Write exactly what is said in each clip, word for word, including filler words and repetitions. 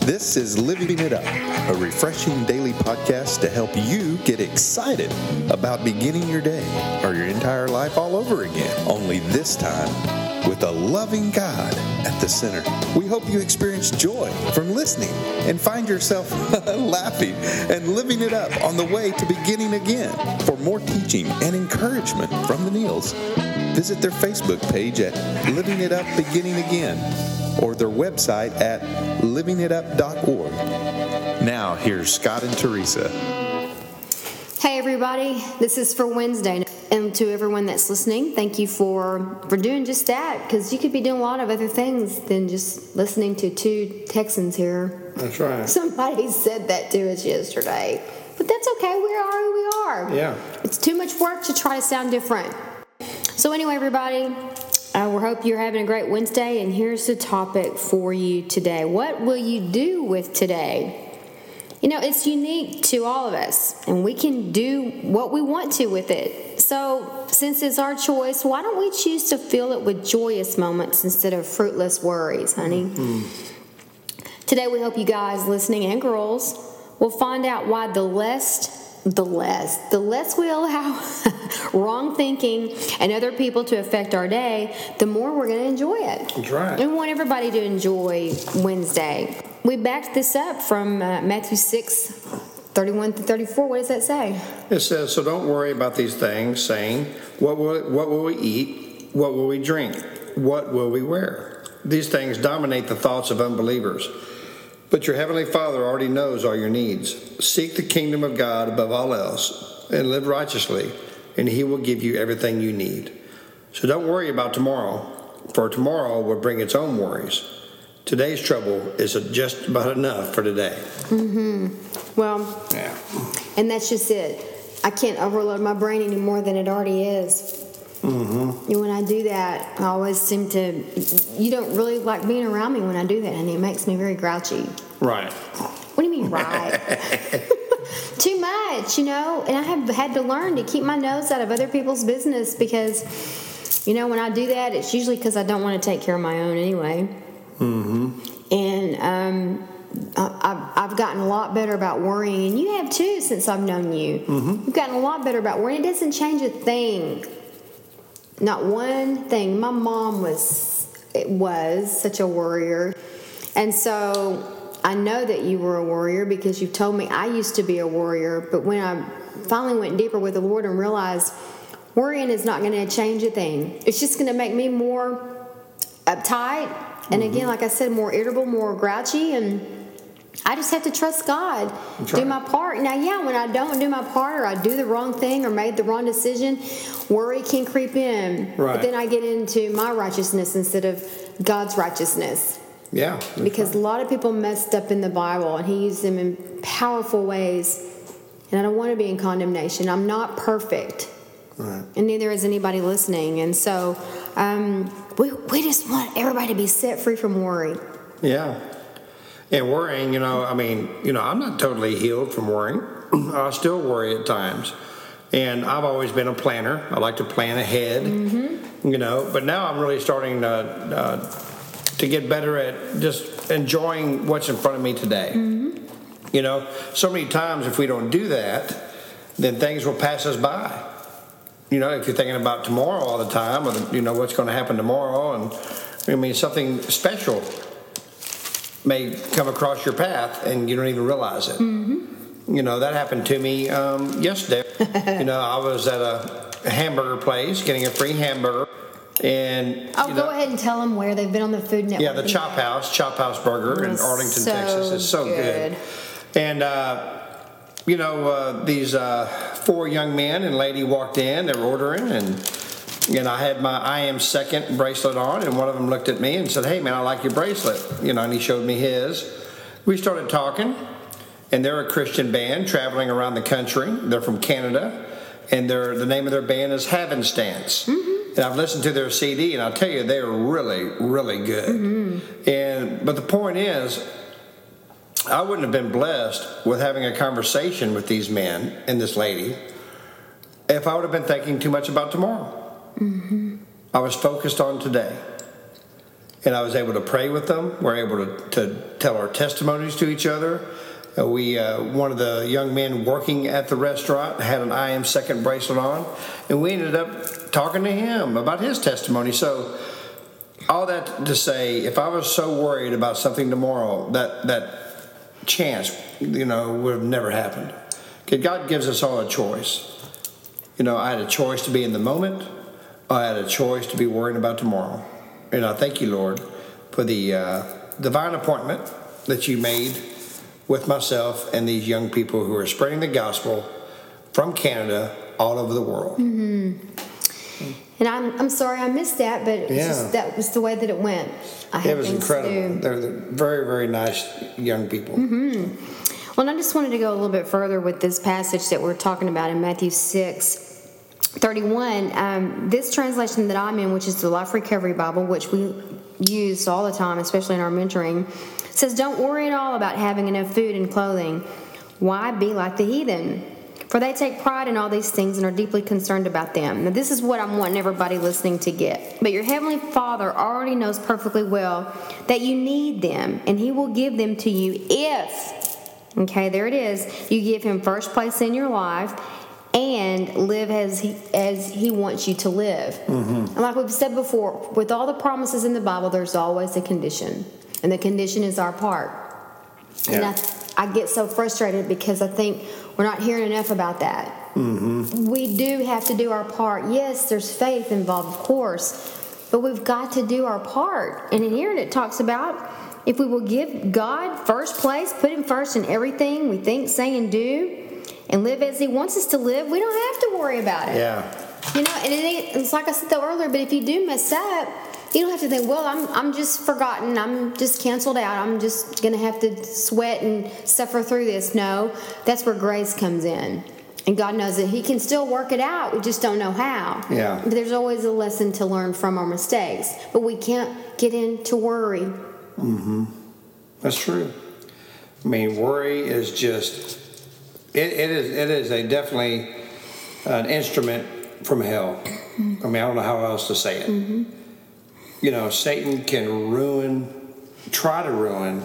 This is Living It Up, a refreshing daily podcast to help you get excited about beginning your day or your entire life all over again, only this time with a loving God at the center. We hope you experience joy from listening and find yourself laughing and living it up on the way to beginning again. For more teaching and encouragement from the Neils, visit their Facebook page at Living It Up Beginning Again or their website at living it up dot org. Now, here's Scott and Teresa. Hey everybody, this is for Wednesday, and to everyone that's listening, thank you for, for doing just that, because you could be doing a lot of other things than just listening to two Texans here. That's right. Somebody said that to us yesterday, but that's okay, we are who we are. Yeah. It's too much work to try to sound different. So anyway, everybody, Uh, we hope you're having a great Wednesday, and here's the topic for you today. What will you do with today? You know, it's unique to all of us, and we can do what we want to with it. So, since it's our choice, why don't we choose to fill it with joyous moments instead of fruitless worries, honey? Mm-hmm. Today, we hope you guys listening and girls will find out why the less The less. The less we allow wrong thinking and other people to affect our day, the more we're going to enjoy it. That's right. And we want everybody to enjoy Wednesday. We backed this up from uh, Matthew six, thirty-one to thirty-four. What does that say? It says, so don't worry about these things, saying, what will, what will we eat? What will we drink? What will we wear? These things dominate the thoughts of unbelievers. But your Heavenly Father already knows all your needs. Seek the kingdom of God above all else and live righteously, and He will give you everything you need. So don't worry about tomorrow, for tomorrow will bring its own worries. Today's trouble is just about enough for today. Mm-hmm. Well, yeah. And that's just it. I can't overload my brain any more than it already is. Mm-hmm. And when I do that, I always seem to, you don't really like being around me when I do that, and it makes me very grouchy. Right. What do you mean, right? Too much, you know, and I have had to learn to keep my nose out of other people's business because, you know, when I do that, it's usually because I don't want to take care of my own anyway. Mm-hmm. And um, I, I've gotten a lot better about worrying, and you have too since I've known you. Mm-hmm. You've gotten a lot better about worrying. It doesn't change a thing. Not one thing. My mom was it was such a worrier. And so I know that you were a worrier because you've told me I used to be a worrier. But when I finally went deeper with the Lord and realized worrying is not going to change a thing. It's just going to make me more uptight. And mm-hmm. again, like I said, more irritable, more grouchy. And I just have to trust God, That's do right. my part. Now, yeah, when I don't do my part or I do the wrong thing or made the wrong decision, worry can creep in. Right. But then I get into my righteousness instead of God's righteousness. Yeah. Because right. a lot of people messed up in the Bible, and He used them in powerful ways. And I don't want to be in condemnation. I'm not perfect. Right. And neither is anybody listening. And so um, we, we just want everybody to be set free from worry. Yeah. And worrying, you know, I mean, you know, I'm not totally healed from worrying. I still worry at times. And I've always been a planner. I like to plan ahead, mm-hmm. you know. But now I'm really starting to, uh, to get better at just enjoying what's in front of me today. Mm-hmm. You know, so many times if we don't do that, then things will pass us by. You know, if you're thinking about tomorrow all the time, or, the, you know, what's going to happen tomorrow. And, I mean, something special may come across your path and you don't even realize it. Mm-hmm. You know, that happened to me um, yesterday. You know, I was at a hamburger place getting a free hamburger. And Oh, you go know, ahead and tell them where they've been on the Food Network. Yeah, the Chop House, Chop House Burger in Arlington, so Texas. It's so good. good. And, uh, you know, uh, these uh, four young men and lady walked in. They were ordering, and and I had my I Am Second bracelet on, and one of them looked at me and said, hey, man, I like your bracelet. You know, and he showed me his. We started talking, and they're a Christian band traveling around the country. They're from Canada, and they're, the name of their band is Havenstance. Mm-hmm. And I've listened to their C D, and I'll tell you, they are really, really good. Mm-hmm. And but the point is, I wouldn't have been blessed with having a conversation with these men and this lady if I would have been thinking too much about tomorrow. Mm-hmm. I was focused on today. and I was able to pray with them. We're able to, to tell our testimonies to each other. Uh, we uh, one of the young men working at the restaurant had an I Am Second bracelet on, and we ended up talking to him about his testimony. So all that to say, if I was so worried about something tomorrow, that that chance, you know, would have never happened. Okay, God gives us all a choice. You know, I had a choice to be in the moment. I had a choice to be worrying about tomorrow. And I thank you, Lord, for the uh, divine appointment that you made with myself and these young people who are spreading the gospel from Canada all over the world. Mm-hmm. And I'm I'm sorry I missed that, but it's Yeah. just, that was the way that it went. I had It was things incredible. to do. They're, they're very, very nice young people. Mm-hmm. Well, and I just wanted to go a little bit further with this passage that we're talking about in Matthew six thirty-one. Um, this translation that I'm in, which is the Life Recovery Bible, which we use all the time, especially in our mentoring, says, "Don't worry at all about having enough food and clothing. Why be like the heathen? For they take pride in all these things and are deeply concerned about them." Now, this is what I'm wanting everybody listening to get. "But your heavenly Father already knows perfectly well that you need them, and He will give them to you if, okay, there it is, you give Him first place in your life and live as He, as he wants you to live." Mm-hmm. And like we've said before, with all the promises in the Bible, there's always a condition. And the condition is our part. Yeah. And I, I get so frustrated because I think we're not hearing enough about that. Mm-hmm. We do have to do our part. Yes, there's faith involved, of course, but we've got to do our part. And in here it talks about if we will give God first place, put Him first in everything we think, say, and do, and live as He wants us to live, we don't have to worry about it. Yeah. You know, and it ain't, it's like I said though earlier, but if you do mess up, you don't have to think, well, I'm I'm just forgotten. I'm just canceled out. I'm just going to have to sweat and suffer through this. No, that's where grace comes in. And God knows that He can still work it out. We just don't know how. Yeah. But there's always a lesson to learn from our mistakes. But we can't get into worry. Mm-hmm. That's true. I mean, worry is just, it, it is it is a definitely an instrument from hell. Mm-hmm. I mean, I don't know how else to say it. Mm-hmm. You know, Satan can ruin, try to ruin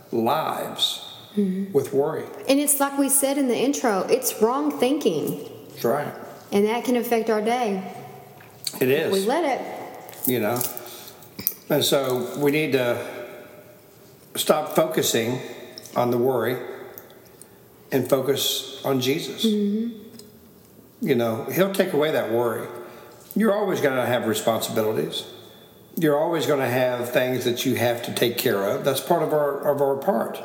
lives mm-hmm. with worry. And it's like we said in the intro, it's wrong thinking. That's right. And that can affect our day. It is. We let it. You know. And so we need to stop focusing on the worry and focus on Jesus. Mm-hmm. You know, He'll take away that worry. You're always going to have responsibilities. You're always going to have things that you have to take care of. That's part of our of our part.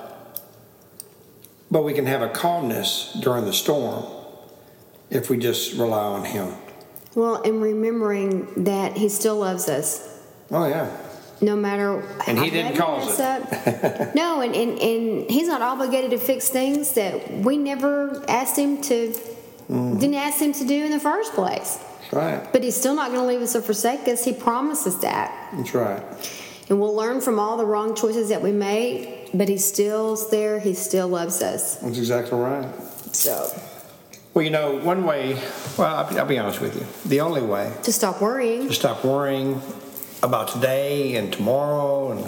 But we can have a calmness during the storm if we just rely on Him. Well, and remembering that He still loves us. Oh, yeah. No matter and how He didn't bad we cause mess it. Up. No, and, and, and He's not obligated to fix things that we never asked Him to, mm. didn't ask Him to do in the first place. That's right. But He's still not going to leave us or forsake us. He promises that. That's right. And we'll learn from all the wrong choices that we made, but He still's there. He still loves us. That's exactly right. So. Well, you know, one way, well, I'll be, I'll be honest with you. The only way. To stop worrying. To stop worrying about today and tomorrow and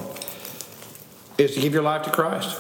is to give your life to Christ.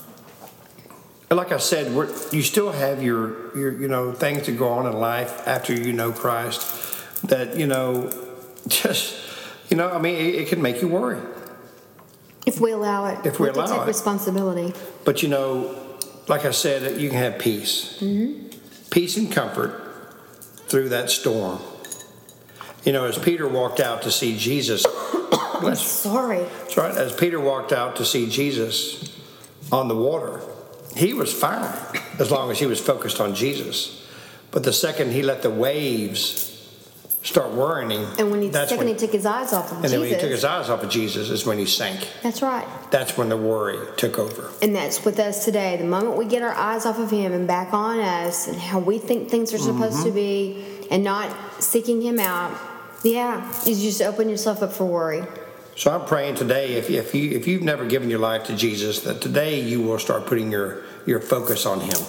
And like I said, we're, you still have your, your, you know, things that go on in life after you know Christ that, you know, just, you know, I mean, it, it can make you worry. If we allow it. If we, we allow take it. responsibility. But, you know, like I said, you can have peace. Mm-hmm. Peace and comfort through that storm. You know, as Peter walked out to see Jesus. I'm sorry. That's right. As Peter walked out to see Jesus on the water, he was fine as long as he was focused on Jesus. But the second he let the waves start worrying him, and when he that's second when, he took his eyes off of and Jesus, then when he took his eyes off of Jesus is when he sank. That's right. That's when the worry took over. And that's with us today. The moment we get our eyes off of Him and back on us and how we think things are supposed mm-hmm. to be, and not seeking Him out, yeah, you just open yourself up for worry. So I'm praying today, if if you if you've never given your life to Jesus, that today you will start putting your your focus on Him.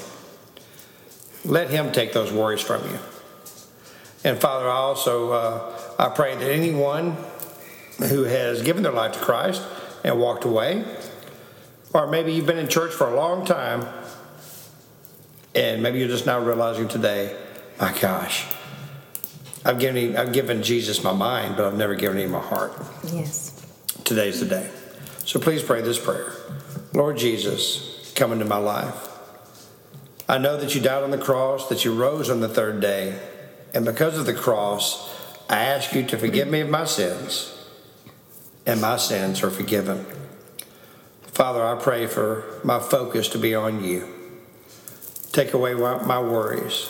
Let Him take those worries from you. And Father, I also uh, I pray that anyone who has given their life to Christ and walked away. Or maybe you've been in church for a long time, and maybe you're just now realizing today, my gosh, I've given him, I've given Jesus my mind, but I've never given him my heart. Yes. Today's the day. So please pray this prayer. Lord Jesus, come into my life. I know that you died on the cross, that you rose on the third day, and because of the cross, I ask you to forgive me of my sins, and my sins are forgiven. Father, I pray for my focus to be on you. Take away my worries.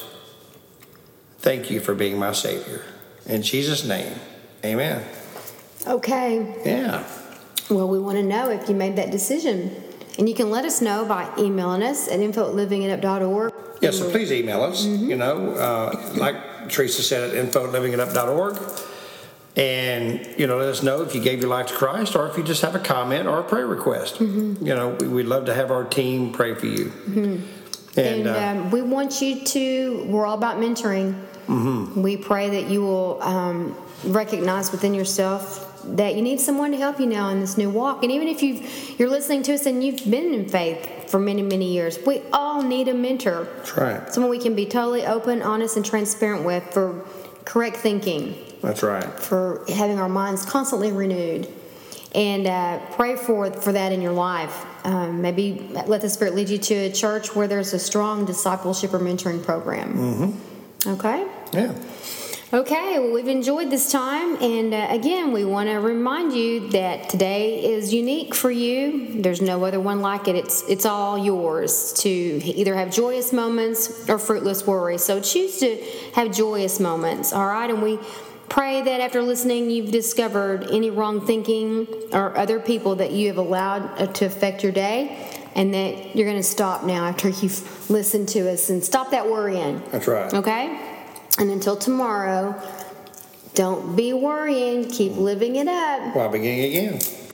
Thank you for being my Savior. In Jesus' name, amen. Okay. Yeah. Well, we want to know if you made that decision. And you can let us know by emailing us at info at living it up dot org. Yeah, so please email us. Mm-hmm. You know, uh, like Teresa said, at info at living it up dot org. And, you know, let us know if you gave your life to Christ or if you just have a comment or a prayer request. Mm-hmm. You know, we, we'd love to have our team pray for you. Mm-hmm. And, and uh, um, we want you to, we're all about mentoring. Mm-hmm. We pray that you will um, recognize within yourself that you need someone to help you now in this new walk. And even if you've, you're listening to us and you've been in faith for many, many years, we all need a mentor. That's right. Someone we can be totally open, honest, and transparent with for correct thinking. That's right. For having our minds constantly renewed. And uh, pray for for that in your life. Um, maybe let the Spirit lead you to a church where there's a strong discipleship or mentoring program. Mm-hmm. Okay? Yeah. Okay, well, we've enjoyed this time. And uh, again, we want to remind you that today is unique for you. There's no other one like it. It's, it's all yours to either have joyous moments or fruitless worry. So choose to have joyous moments, all right? And we pray that after listening, you've discovered any wrong thinking or other people that you have allowed to affect your day, and that you're going to stop now after you've listened to us and stop that worrying. That's right. Okay? And until tomorrow, don't be worrying. Keep living it up. While beginning again.